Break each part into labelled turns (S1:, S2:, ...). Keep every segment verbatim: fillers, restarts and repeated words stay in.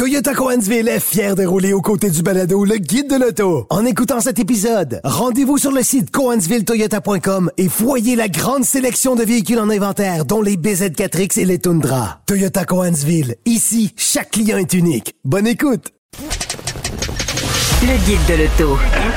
S1: Toyota Cohensville est fier de rouler aux côtés du balado Le Guide de l'auto. En écoutant cet épisode, rendez-vous sur le site cohensville toyota point com et voyez la grande sélection de véhicules en inventaire, dont les B Z quatre X et les Tundra. Toyota Cohensville. Ici, chaque client est unique. Bonne écoute!
S2: Le Guide de l'auto.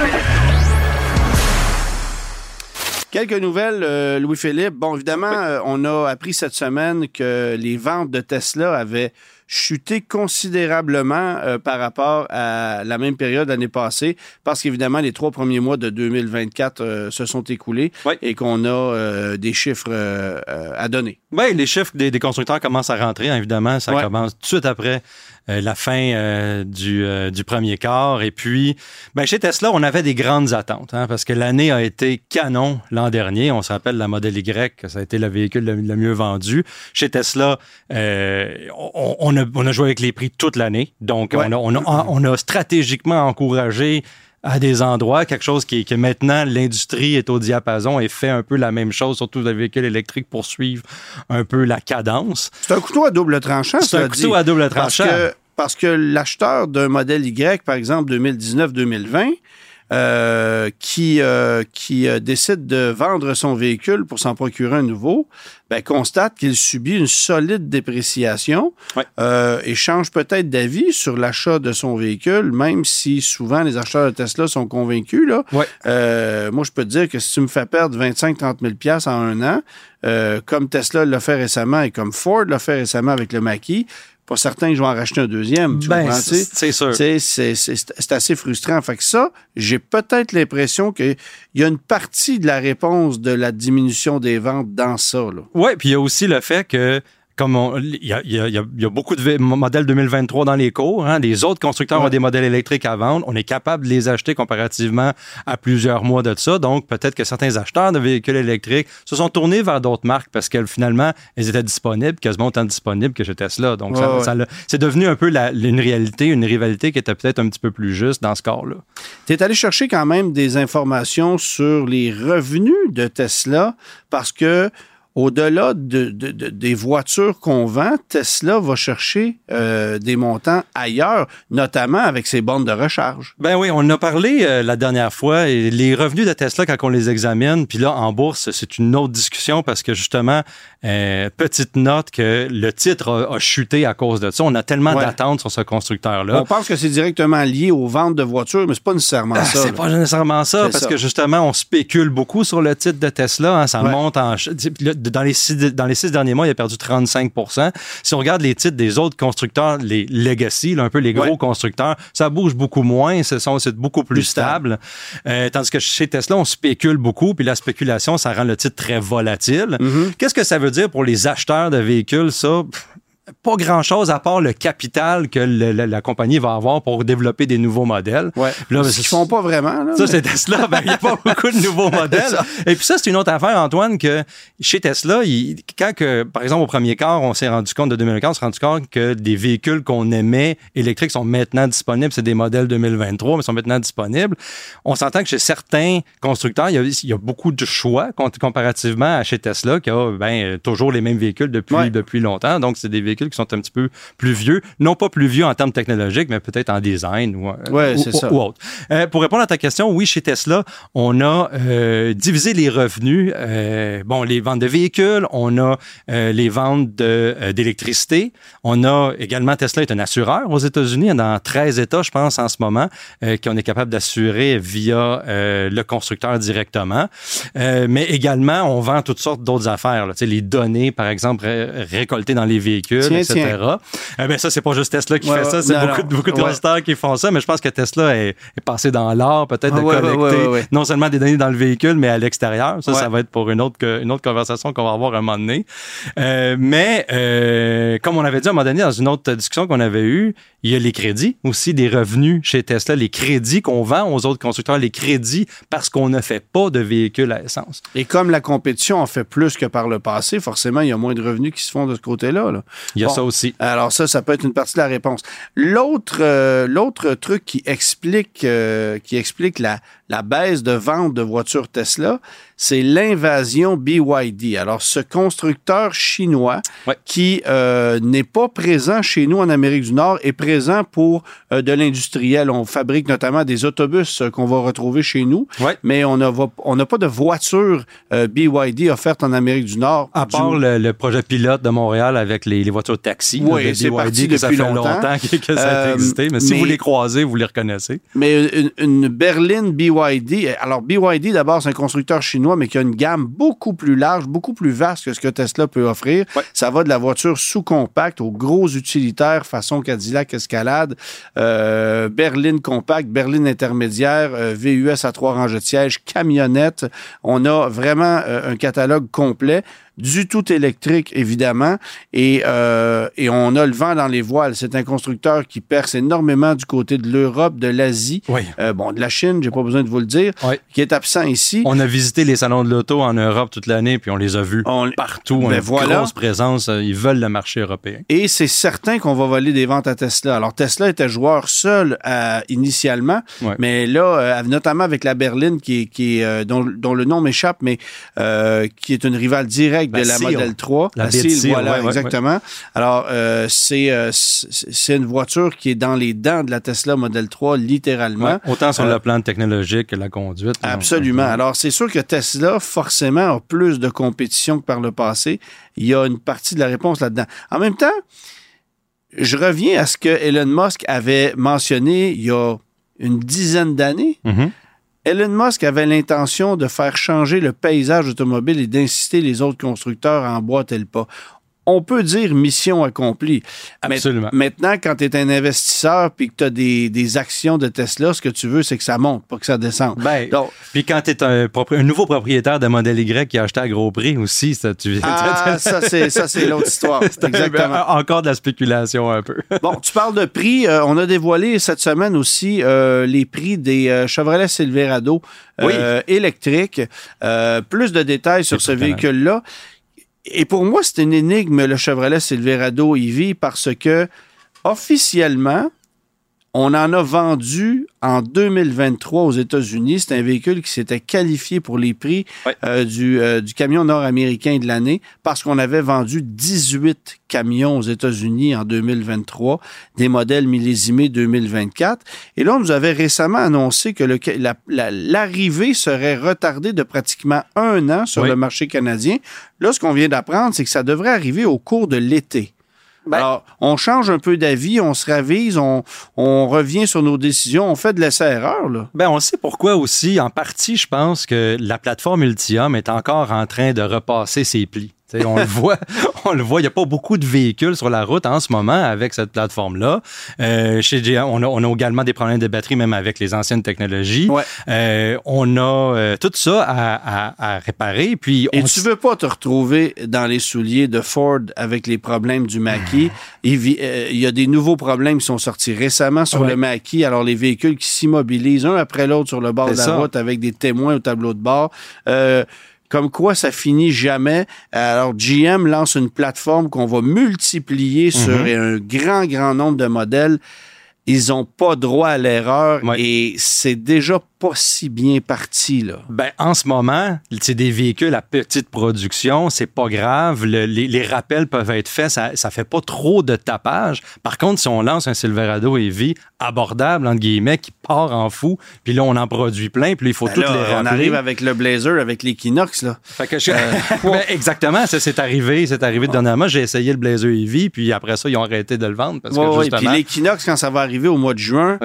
S3: Quelques nouvelles, euh, Louis-Philippe. Bon, évidemment, oui. euh, on a appris cette semaine que les ventes de Tesla avaient chuté considérablement euh, par rapport à la même période l'année passée, parce qu'évidemment, les trois premiers mois de deux mille vingt-quatre euh, se sont écoulés oui. et qu'on a euh, des chiffres euh, euh, à donner.
S4: Oui, les chiffres des, des constructeurs commencent à rentrer, hein, évidemment. Ça ouais. commence tout de suite après euh, la fin euh, du, euh, du premier quart. Et puis, ben, chez Tesla, on avait des grandes attentes, hein, parce que l'année a été canon l'an dernier. On se rappelle la Model Y, ça a été le véhicule le, le mieux vendu. Chez Tesla, euh, on, on, a, on a joué avec les prix toute l'année. Donc, ouais. on, a, on, a, on a stratégiquement encouragé à des endroits, quelque chose qui, que maintenant l'industrie est au diapason et fait un peu la même chose, surtout les véhicules électriques pour suivre un peu la cadence.
S3: C'est un couteau à double tranchant,
S4: C'est un couteau dit. à double tranchant.
S3: Parce que, parce que l'acheteur d'un modèle Y, par exemple deux mille dix-neuf deux mille vingt, euh, qui, euh, qui euh, décide de vendre son véhicule pour s'en procurer un nouveau, ben, constate qu'il subit une solide dépréciation ouais. euh, et change peut-être d'avis sur l'achat de son véhicule, même si souvent les acheteurs de Tesla sont convaincus. Là. Ouais. Euh, moi, je peux te dire que si tu me fais perdre vingt-cinq à trente mille dollars en un an, euh, comme Tesla l'a fait récemment et comme Ford l'a fait récemment avec le Mach-E, pas certain que je vais en racheter un deuxième. Tu
S4: ben,
S3: comprends,
S4: c'est, c'est sûr.
S3: C'est, c'est, c'est, c'est assez frustrant. Fait que ça, j'ai peut-être l'impression qu'il y a une partie de la réponse de la diminution des ventes dans ça.
S4: Oui, puis il y a aussi le fait que Comme il y a, y, a, y a beaucoup de modèles deux mille vingt-trois dans les cours. Hein. Les autres constructeurs ouais. ont des modèles électriques à vendre. On est capable de les acheter comparativement à plusieurs mois de ça. Donc, peut-être que certains acheteurs de véhicules électriques se sont tournés vers d'autres marques parce que finalement, elles étaient disponibles, quasiment autant disponibles que chez Tesla. Donc, ouais, ça, ouais. Ça, ça, c'est devenu un peu la, une réalité, une rivalité qui était peut-être un petit peu plus juste dans ce cas-là.
S3: Tu es allé chercher quand même des informations sur les revenus de Tesla parce que au-delà de, de, de, des voitures qu'on vend, Tesla va chercher euh, des montants ailleurs, notamment avec ses bornes de recharge.
S4: Ben oui, on en a parlé euh, la dernière fois. Et les revenus de Tesla, quand on les examine, puis là, en bourse, c'est une autre discussion parce que justement, euh, petite note que le titre a, a chuté à cause de ça. On a tellement ouais. d'attentes sur ce constructeur-là.
S3: On pense que c'est directement lié aux ventes de voitures, mais c'est pas nécessairement
S4: ah,
S3: ça.
S4: C'est là. pas nécessairement ça, c'est parce ça. que justement, on spécule beaucoup sur le titre de Tesla. Hein, ça ouais. monte en... Dans les, six, dans les six derniers mois, il a perdu trente-cinq pour cent. Si on regarde les titres des autres constructeurs, les legacy, là, un peu les gros ouais. constructeurs, ça bouge beaucoup moins, c'est, c'est beaucoup plus, plus stable. stable. Euh, tandis que chez Tesla, on spécule beaucoup, puis la spéculation, ça rend le titre très volatile. Mm-hmm. Qu'est-ce que ça veut dire pour les acheteurs de véhicules, ça? Pas grand-chose à part le capital que le, la, la compagnie va avoir pour développer des nouveaux modèles.
S3: Ouais. Là, ce qu'ils font pas vraiment. Là,
S4: ça,
S3: mais...
S4: c'est Tesla. Ben, il n'y a pas beaucoup de nouveaux modèles. Et puis ça, c'est une autre affaire, Antoine, que chez Tesla, il, quand, que, par exemple, au premier quart, on s'est rendu compte de deux mille quinze, on s'est rendu compte que des véhicules qu'on aimait électriques sont maintenant disponibles. C'est des modèles deux mille vingt-trois, mais sont maintenant disponibles. On s'entend que chez certains constructeurs, il y a, il y a beaucoup de choix comparativement à chez Tesla, qui a ben, toujours les mêmes véhicules depuis, ouais. depuis longtemps. Donc, c'est des véhicules qui sont un petit peu plus vieux. Non pas plus vieux en termes technologiques, mais peut-être en design ou,
S3: ouais,
S4: ou,
S3: c'est ça.
S4: ou autre. Euh, pour répondre à ta question, oui, chez Tesla, on a euh, divisé les revenus. Euh, bon, les ventes de véhicules, on a euh, les ventes de, euh, d'électricité. On a également, Tesla est un assureur aux États-Unis, dans treize États, je pense, en ce moment, euh, qu'on est capable d'assurer via euh, le constructeur directement. Euh, mais également, on vend toutes sortes d'autres affaires. Là, les données, par exemple, ré- récoltées dans les véhicules, tiens, et cetera. Eh bien, ça, c'est pas juste Tesla qui ouais, fait ça, c'est non, beaucoup, non. beaucoup de constructeurs ouais. qui font ça, mais je pense que Tesla est, est passé dans l'art, peut-être, de ouais, collecter ouais, ouais, ouais. non seulement des données dans le véhicule, mais à l'extérieur. Ça, ouais. ça va être pour une autre, une autre conversation qu'on va avoir un moment donné. Euh, mais, euh, comme on avait dit à un moment donné dans une autre discussion qu'on avait eue, il y a les crédits aussi, des revenus chez Tesla, les crédits qu'on vend aux autres constructeurs, les crédits parce qu'on ne fait pas de véhicules à essence.
S3: Et comme la compétition en fait plus que par le passé, forcément, il y a moins de revenus qui se font de ce côté-là. Là.
S4: Il y a
S3: bon,
S4: ça aussi.
S3: Alors ça, ça peut être une partie de la réponse. L'autre, euh, l'autre truc qui explique, euh, qui explique la, la baisse de vente de voitures Tesla, c'est l'invasion B Y D. Alors, ce constructeur chinois ouais. qui euh, n'est pas présent chez nous en Amérique du Nord est présent présent pour euh, de l'industriel. On fabrique notamment des autobus euh, qu'on va retrouver chez nous,
S4: ouais.
S3: mais on n'a on n'a pas de voiture euh, B Y D offerte en Amérique du Nord.
S4: À part du... le, le projet pilote de Montréal avec les, les voitures taxi,
S3: oui,
S4: là, de
S3: c'est
S4: B Y D,
S3: parti
S4: que
S3: depuis
S4: ça fait
S3: longtemps,
S4: longtemps que, que ça a
S3: euh,
S4: existé. Mais si
S3: mais,
S4: vous les croisez, vous les reconnaissez.
S3: Mais une, une berline B Y D, alors B Y D, d'abord, c'est un constructeur chinois, mais qui a une gamme beaucoup plus large, beaucoup plus vaste que ce que Tesla peut offrir.
S4: Ouais.
S3: Ça va de la voiture sous-compacte aux gros utilitaires façon Cadillac Escalade, euh, berline compacte, berline intermédiaire, euh, V U S à trois rangées de sièges, camionnette. On a vraiment euh, un catalogue complet. Du tout électrique, évidemment, et, euh, et on a le vent dans les voiles. C'est un constructeur qui perce énormément du côté de l'Europe, de l'Asie,
S4: oui.
S3: euh, bon, de la Chine, j'ai pas besoin de vous le dire,
S4: oui.
S3: qui est absent ici.
S4: On a visité les salons de l'auto en Europe toute l'année, puis on les a vus on, partout. On
S3: ben
S4: a une
S3: voilà.
S4: grosse présence. Ils veulent le marché européen.
S3: Et c'est certain qu'on va voler des ventes à Tesla. Alors, Tesla était joueur seul euh, initialement,
S4: oui.
S3: mais là, euh, notamment avec la berline, qui, qui, euh, dont, dont le nom m'échappe, mais euh, qui est une rivale directe de la, la Model trois.
S4: La, la
S3: Seal, voilà,
S4: ouais, ouais,
S3: exactement.
S4: Ouais.
S3: Alors, euh, c'est, euh, c'est une voiture qui est dans les dents de la Tesla Model trois, littéralement.
S4: Ouais, autant sur
S3: euh,
S4: le plan technologique que la conduite.
S3: Absolument. Donc, alors, c'est sûr que Tesla, forcément, a plus de compétition que par le passé. Il y a une partie de la réponse là-dedans. En même temps, je reviens à ce que Elon Musk avait mentionné il y a une dizaine d'années.
S4: Mm-hmm.
S3: Elon Musk avait l'intention de faire changer le paysage automobile et d'inciter les autres constructeurs à emboîter le pas. On peut dire mission accomplie.
S4: Absolument.
S3: Maintenant, quand tu es un investisseur puis que tu as des, des actions de Tesla, ce que tu veux, c'est que ça monte, pas que ça descende.
S4: Ben, Donc, puis quand tu es un, un nouveau propriétaire de Model Y qui a acheté à gros prix aussi, ça, tu
S3: Ah, ça, c'est, ça, c'est l'autre histoire. Exactement.
S4: Un, encore de la spéculation un peu.
S3: Bon, tu parles de prix. Euh, on a dévoilé cette semaine aussi euh, les prix des euh, Chevrolet Silverado euh, oui. électriques. Euh, plus de détails sur ce véhicule-là. Et pour moi, c'est une énigme, le Chevrolet Silverado E V, parce que officiellement, on en a vendu en deux mille vingt-trois aux États-Unis. C'est un véhicule qui s'était qualifié pour les prix
S4: oui.
S3: euh, du, euh, du camion nord-américain de l'année parce qu'on avait vendu dix-huit camions aux États-Unis en deux mille vingt-trois, des modèles millésimés deux mille vingt-quatre. Et là, on nous avait récemment annoncé que le, la, la, l'arrivée serait retardée de pratiquement un an sur oui. le marché canadien. Là, ce qu'on vient d'apprendre, c'est que ça devrait arriver au cours de l'été. Ben, alors, on change un peu d'avis, on se ravise, on, on revient sur nos décisions, on fait de l'essai-erreur, là.
S4: Ben, on sait pourquoi aussi. En partie, je pense que la plateforme Ultium est encore en train de repasser ses plis. T'sais, on le voit, on le voit. Il n'y a pas beaucoup de véhicules sur la route en ce moment avec cette plateforme-là. Euh, chez G M, on a, on a également des problèmes de batterie, même avec les anciennes technologies.
S3: Ouais.
S4: Euh, on a euh, tout ça à, à, à réparer. Puis
S3: Et
S4: on
S3: tu veux pas te retrouver dans les souliers de Ford avec les problèmes du Mach-E. Il, euh, il y a des nouveaux problèmes qui sont sortis récemment sur ouais. le Mach-E. Alors, les véhicules qui s'immobilisent un après l'autre sur le bord C'est de la ça. route avec des témoins au tableau de bord. Euh, Comme quoi, ça finit jamais. Alors, G M lance une plateforme qu'on va multiplier mm-hmm. sur un grand, grand nombre de modèles. Ils n'ont pas droit à l'erreur ouais. et c'est déjà pas si bien parti, là.
S4: Ben, en ce moment, c'est des véhicules à petite production, c'est pas grave, le, les, les rappels peuvent être faits, ça, ça fait pas trop de tapage. Par contre, si on lance un Silverado E V abordable, entre guillemets, qui part en fou, puis là, on en produit plein, puis là, il faut ben toutes là, les rappeler.
S3: On arrive avec le Blazer, avec l'Equinox, là.
S4: Fait que je... euh, ben, exactement, ça, c'est arrivé, c'est arrivé de dernièrement. J'ai essayé le Blazer E V, puis après ça, ils ont arrêté de le vendre, parce
S3: ouais,
S4: que justement...
S3: Puis l'Equinox, quand ça va arriver au mois de juin,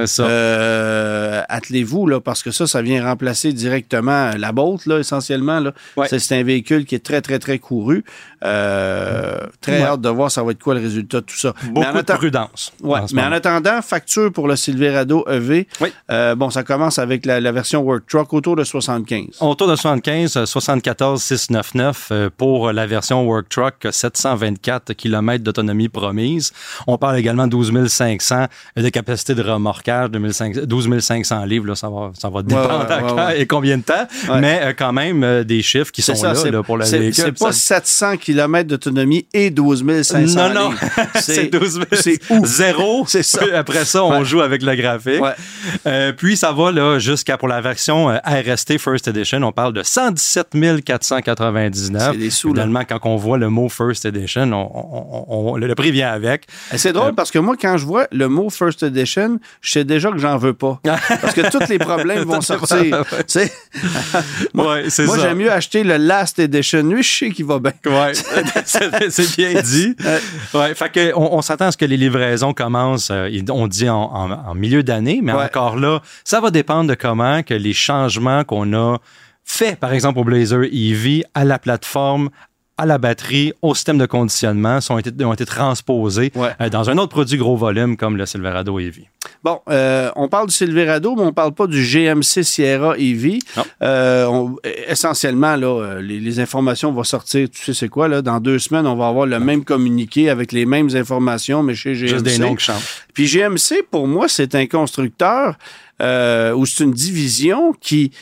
S3: euh, attelez-vous, là, parce que ça, ça vient remplacer directement la Bolt, là, essentiellement. Là. Ouais. C'est, c'est un véhicule qui est très, très, très couru. Euh, très ouais. hâte de voir ça va être quoi le résultat de tout ça.
S4: Beaucoup mais en atta- de prudence.
S3: Ouais,
S4: en
S3: mais moment. En attendant, facture pour le Silverado E V.
S4: Oui.
S3: Euh, bon, ça commence avec la, la version Work Truck autour de soixante-quinze.
S4: Autour de soixante-quinze, soixante-quatorze six cent quatre-vingt-neuf pour la version Work Truck, sept cent vingt-quatre kilomètres d'autonomie promise. On parle également de douze mille cinq cents de capacité de remorquage, douze mille cinq cents livres, là, ça va, ça va dépendre
S3: ouais, ouais,
S4: quand
S3: ouais.
S4: et combien de temps, ouais. mais euh, quand même euh, des chiffres qui
S3: c'est
S4: sont
S3: ça,
S4: là, là pour la
S3: c'est,
S4: véhicule.
S3: C'est pas
S4: ça...
S3: sept cents kilomètres d'autonomie et douze mille cinq cents
S4: Non, non,
S3: lignes.
S4: c'est, c'est douze mille.
S3: C'est
S4: zéro.
S3: C'est ça.
S4: Après ça, on
S3: ouais.
S4: joue avec le graphique.
S3: Ouais.
S4: Euh, puis ça va là jusqu'à pour la version euh, R S T First Edition, on parle de cent dix-sept mille quatre cent quatre-vingt-dix-neuf.
S3: C'est des sous,
S4: Finalement, là. Quand on voit le mot First Edition, on, on, on, le prix vient avec.
S3: Et c'est drôle euh, parce que moi, quand je vois le mot First Edition, je sais déjà que j'en veux pas. Parce que tous les problèmes vont sortir. C'est... moi,
S4: ouais, c'est
S3: moi
S4: ça.
S3: j'aime mieux acheter le Last Edition. Lui, je sais qu'il va bien.
S4: Ouais, c'est, c'est bien dit. Ouais, fait que on, on s'attend à ce que les livraisons commencent, euh, on dit en, en, en milieu d'année, mais ouais. encore là, ça va dépendre de comment que les changements qu'on a fait, par exemple au Blazer E V, à la plateforme, à la batterie, au système de conditionnement, sont été, ont été transposés
S3: ouais.
S4: euh, dans un autre produit gros volume comme le Silverado E V.
S3: Bon, euh, on parle du Silverado, mais on ne parle pas du G M C Sierra E V. Euh, on, essentiellement, là, les, les informations vont sortir, tu sais c'est quoi, là, dans deux semaines, on va avoir le même communiqué avec les mêmes informations, mais chez G M C.
S4: Juste des noms qui changent.
S3: Puis G M C, pour moi, c'est un constructeur euh, ou c'est une division qui...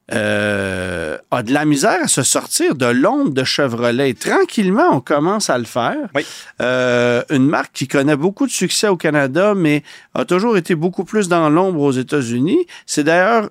S3: Euh, a de la misère à se sortir de l'ombre de Chevrolet. Tranquillement, on commence à le faire.
S4: Oui.
S3: Euh, une marque qui connaît beaucoup de succès au Canada, mais a toujours été beaucoup plus dans l'ombre aux États-Unis. C'est d'ailleurs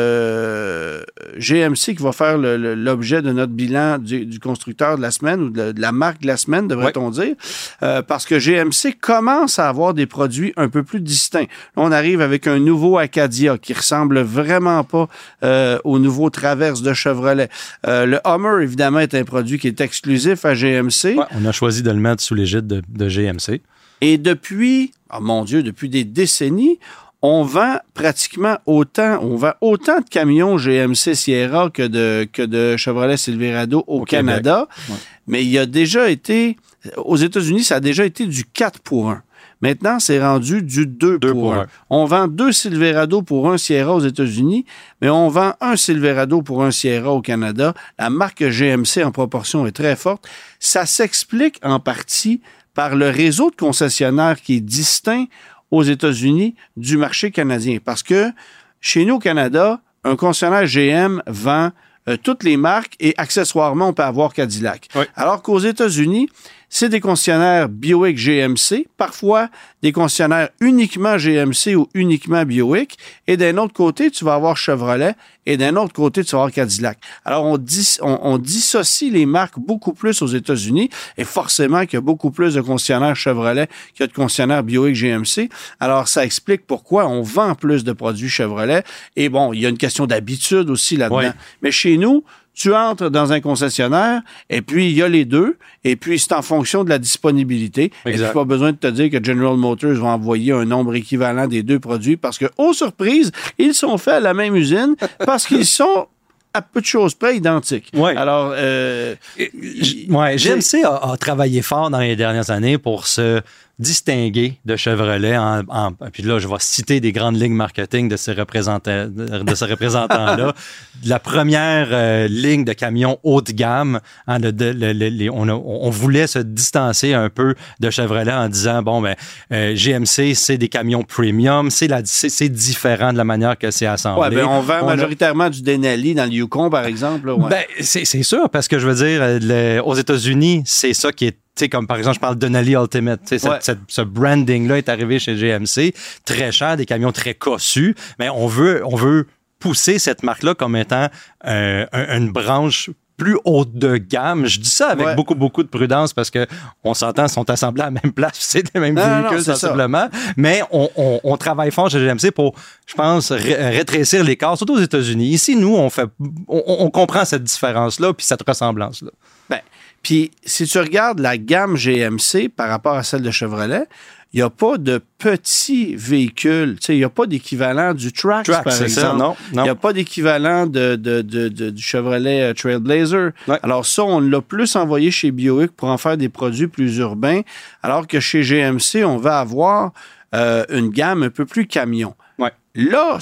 S3: euh, G M C qui va faire le, le, l'objet de notre bilan du, du constructeur de la semaine ou de, de la marque de la semaine, devrait-on oui. dire, euh, parce que G M C commence à avoir des produits un peu plus distincts. Là, on arrive avec un nouveau Acadia qui ressemble vraiment pas euh, au nouveau Traverse de Chevrolet. Euh, le Hummer, évidemment, est un produit qui est exclusif à G M C.
S4: Ouais, on a choisi de le mettre sous l'égide de, de G M C.
S3: Et depuis, oh mon Dieu, depuis des décennies, on vend pratiquement autant, on vend autant de camions G M C Sierra que de, que de Chevrolet Silverado au, au Canada. Ouais. Mais il y a déjà été, aux États-Unis, ça a déjà été du quatre pour un. Maintenant, c'est rendu du deux pour un. On vend deux Silverado pour un Sierra aux États-Unis, mais on vend un Silverado pour un Sierra au Canada. La marque G M C en proportion est très forte. Ça s'explique en partie par le réseau de concessionnaires qui est distinct aux États-Unis du marché canadien. Parce que chez nous au Canada, un concessionnaire G M vend euh, toutes les marques et accessoirement, on peut avoir Cadillac. Oui. Alors qu'aux États-Unis, c'est des concessionnaires Buick G M C, parfois des concessionnaires uniquement G M C ou uniquement Buick, et d'un autre côté, tu vas avoir Chevrolet, et d'un autre côté, tu vas avoir Cadillac. Alors, on, dis, on, on dissocie les marques beaucoup plus aux États-Unis, et forcément qu'il y a beaucoup plus de concessionnaires Chevrolet qu'il y a de concessionnaires Buick G M C. Alors, ça explique pourquoi on vend plus de produits Chevrolet. Et bon, il y a une question d'habitude aussi là-dedans. Oui. Mais chez nous, tu entres dans un concessionnaire, et puis il y a les deux, et puis c'est en fonction de la disponibilité. Exact. Et puis pas besoin de te dire que General Motors va envoyer un nombre équivalent des deux produits, parce que, aux surprises, ils sont faits à la même usine, parce qu'ils sont à peu de choses près identiques.
S4: Ouais.
S3: Alors, euh,
S4: ouais, G M C a, a travaillé fort dans les dernières années pour se distinguer de Chevrolet. En, en, puis là, je vais citer des grandes lignes marketing de ces représentants, de ces représentants-là. La première euh, ligne de camions haut de gamme, hein, le, de, le, le, les, on, a, on voulait se distancer un peu de Chevrolet en disant, bon, ben, euh, G M C, c'est des camions premium, c'est, la, c'est, c'est différent de la manière que c'est assemblé.
S3: Ouais, ben, on vend on majoritairement a... du Denali dans le Yukon, par exemple. Là, ouais.
S4: Ben, c'est, c'est sûr, parce que je veux dire, le, aux États-Unis, c'est ça qui est tu sais, comme par exemple, je parle de Denali Ultimate. Tu sais, ouais. cette, cette, ce branding-là est arrivé chez G M C. Très cher, des camions très cossus. Mais on veut, on veut pousser cette marque-là comme étant euh, un, une branche plus haute de gamme. Je dis ça avec ouais. beaucoup, beaucoup de prudence parce que on s'entend, ils sont assemblés à la même place, c'est les mêmes non, véhicules, non, sensiblement. Mais on, on, on travaille fort chez G M C pour, je pense, ré- rétrécir l'écart, surtout aux États-Unis. Ici, nous, on fait, on, on comprend cette différence-là puis cette ressemblance-là.
S3: Ben, puis, si tu regardes la gamme G M C par rapport à celle de Chevrolet, il n'y a pas de petits véhicules. Tu sais, il n'y a pas d'équivalent du Trax, Trax par exemple. Ça, non, non. Il n'y a pas d'équivalent de, de, de, de, du Chevrolet uh, Trailblazer. Ouais. Alors ça, on l'a plus envoyé chez Buick pour en faire des produits plus urbains, alors que chez G M C, on va avoir euh, une gamme un peu plus camion.
S4: Ouais.
S3: Là,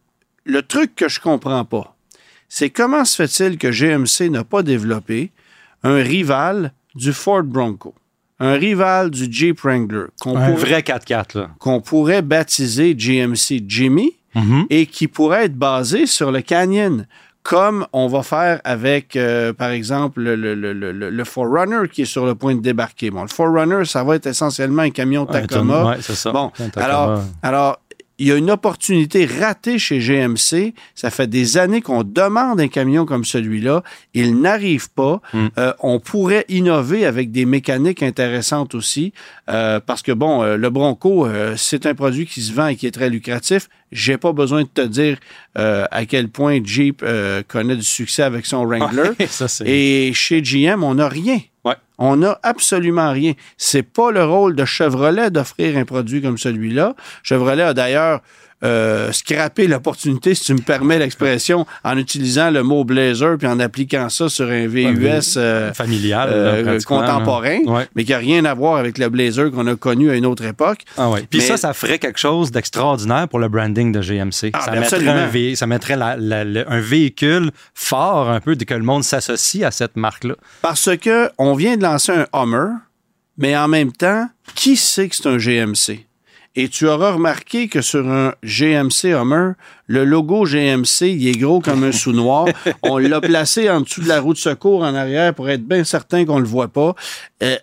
S3: le truc que je ne comprends pas, c'est comment se fait-il que G M C n'a pas développé un rival du Ford Bronco, un rival du Jeep Wrangler.
S4: Qu'on un pourrait, vrai quatre quatre, là.
S3: Qu'on pourrait baptiser G M C Jimmy mm-hmm. et qui pourrait être basé sur le Canyon, comme on va faire avec, euh, par exemple, le, le, le, le, le four runner qui est sur le point de débarquer. Bon, le four runner, ça va être essentiellement un camion Tacoma.
S4: Oui, c'est ça.
S3: Bon, alors, alors, il y a une opportunité ratée chez G M C. Ça fait des années qu'on demande un camion comme celui-là. Il n'arrive pas. Mm. Euh, on pourrait innover avec des mécaniques intéressantes aussi. Euh, parce que, bon, euh, le Bronco, euh, c'est un produit qui se vend et qui est très lucratif. J'ai pas besoin de te dire euh, à quel point Jeep euh, connaît du succès avec son Wrangler.
S4: Ouais, ça, c'est...
S3: Et chez G M, on n'a rien.
S4: Ouais.
S3: On n'a absolument rien. C'est pas le rôle de Chevrolet d'offrir un produit comme celui-là. Chevrolet a d'ailleurs euh, scrappé l'opportunité, si tu me permets l'expression, en utilisant le mot Blazer puis en appliquant ça sur un V U S euh,
S4: familial,
S3: euh,
S4: là,
S3: contemporain,
S4: ouais.
S3: mais qui n'a rien à voir avec le Blazer qu'on a connu à une autre époque.
S4: Ah ouais. Puis
S3: mais...
S4: ça, ça ferait quelque chose d'extraordinaire pour le branding de G M C.
S3: Ah,
S4: ça,
S3: ben
S4: mettrait un vé... ça mettrait la, la, la, un véhicule fort un peu, que le monde s'associe à cette marque-là.
S3: Parce que on vient de lancer un Hummer, mais en même temps, qui sait que c'est un G M C? Et tu auras remarqué que sur un G M C Hummer, le logo G M C, il est gros comme un sous-noir. On l'a placé en dessous de la roue de secours en arrière pour être bien certain qu'on ne le voit pas. Euh,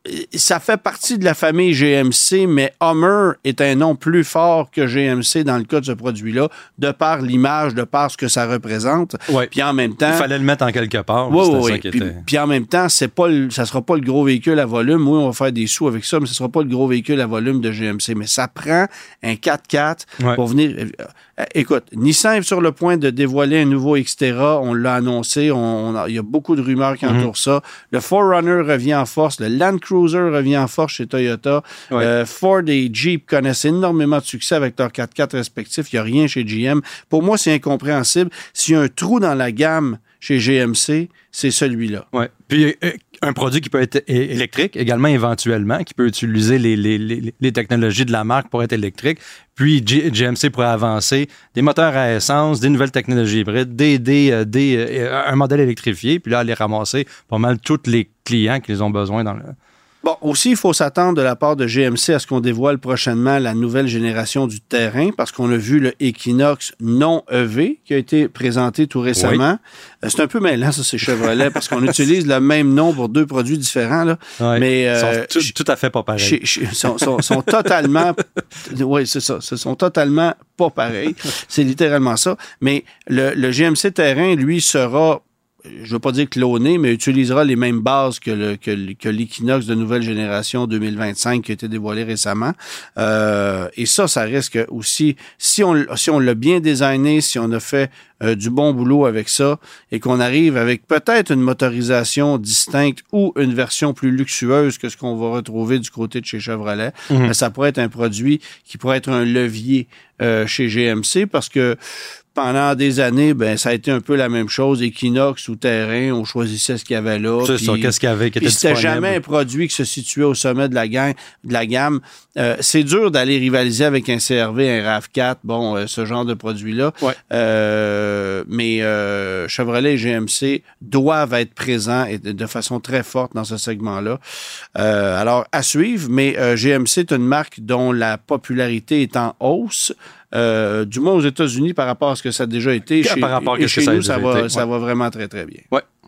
S3: ça fait partie de la famille G M C, mais Hummer est un nom plus fort que G M C dans le cas de ce produit-là, de par l'image, de par ce que ça représente.
S4: Ouais.
S3: Puis en même temps...
S4: Il fallait le mettre en quelque part.
S3: Oui, oui,
S4: oui.
S3: Puis, était... puis en même temps, c'est pas le, ça sera pas le gros véhicule à volume. Oui, on va faire des sous avec ça, mais ce sera pas le gros véhicule à volume de G M C. Mais ça prend un quatre-quatre ouais. pour venir... Écoute, Nissan est sur le point de dévoiler un nouveau Xterra. On l'a annoncé. On, on a, il y a beaucoup de rumeurs qui entourent mm-hmm. ça. Le four runner revient en force. Le Land Cruiser revient en force chez Toyota. Ouais. Euh, Ford et Jeep connaissent énormément de succès avec leurs quatre-quatre respectifs. Il n'y a rien chez G M. Pour moi, c'est incompréhensible. S'il y a un trou dans la gamme chez G M C, c'est celui-là.
S4: Oui. Puis euh, un produit qui peut être électrique également éventuellement, qui peut utiliser les, les, les, les technologies de la marque pour être électrique. Puis G- GMC pourrait avancer des moteurs à essence, des nouvelles technologies hybrides, des, des, des, euh, un modèle électrifié, puis là, aller ramasser pas mal tous les clients qu'ils ont besoin dans le...
S3: Bon, aussi, il faut s'attendre de la part de G M C à ce qu'on dévoile prochainement la nouvelle génération du terrain, parce qu'on a vu le Equinox non E V qui a été présenté tout récemment. Oui. C'est un peu mêlant, ça, c'est Chevrolet, parce qu'on utilise le même nom pour deux produits différents, là.
S4: Oui.
S3: Mais
S4: euh, sont tout, tout à fait pas pareils.
S3: Ils sont, sont, sont totalement... Oui, c'est ça. Ce sont totalement pas pareils. C'est littéralement ça. Mais le, le G M C terrain, lui, sera... je ne veux pas dire cloné, mais utilisera les mêmes bases que, le, que, que l'Equinox de nouvelle génération deux mille vingt-cinq qui a été dévoilé récemment. Euh, et ça, ça risque aussi, si on, si on l'a bien designé, si on a fait euh, du bon boulot avec ça et qu'on arrive avec peut-être une motorisation distincte ou une version plus luxueuse que ce qu'on va retrouver du côté de chez Chevrolet, mm-hmm. ben, ça pourrait être un produit qui pourrait être un levier euh, chez G M C parce que pendant des années, ben ça a été un peu la même chose. Equinox ou terrain, on choisissait ce qu'il y avait là.
S4: C'est ça, qu'est-ce qu'il y avait qui était disponible.
S3: C'était jamais un produit qui se situait au sommet de la gamme. De la gamme. Euh, c'est dur d'aller rivaliser avec un C R V, un RAV quatre, bon, euh, ce genre de produit-là.
S4: Ouais.
S3: Euh, mais euh, Chevrolet et G M C doivent être présents et de, de façon très forte dans ce segment-là. Euh, alors, à suivre, mais euh, G M C est une marque dont la popularité est en hausse. Euh, du moins aux États-Unis par rapport à ce que ça a déjà été.
S4: Chez, par rapport à
S3: et
S4: ce
S3: chez
S4: que ça
S3: nous,
S4: a
S3: ça,
S4: déjà
S3: va,
S4: été.
S3: ça
S4: ouais.
S3: va vraiment très, très bien.
S4: Oui.